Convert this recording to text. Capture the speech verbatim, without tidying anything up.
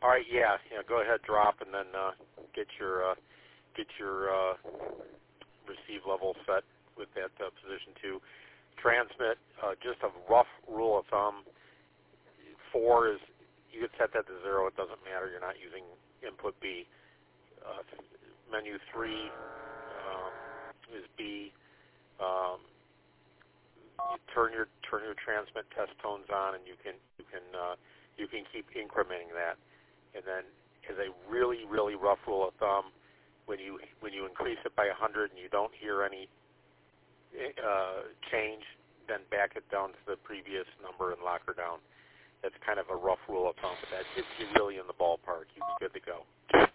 All right, yeah, you know, go ahead, drop, and then uh, get your uh, get your uh, receive level set with that uh, position two. Transmit, uh, just a rough rule of thumb. Four is you could set that to zero. It doesn't matter. You're not using input B. Uh, menu three um, is B. Um, you turn your turn your transmit test tones on, and you can you can uh, you can keep incrementing that. And then, as a really really rough rule of thumb, when you when you increase it by one hundred and you don't hear any uh, change, then back it down to the previous number and lock her down. That's kind of a rough rule of thumb, but that gets you really in the ballpark. You'd be good to go.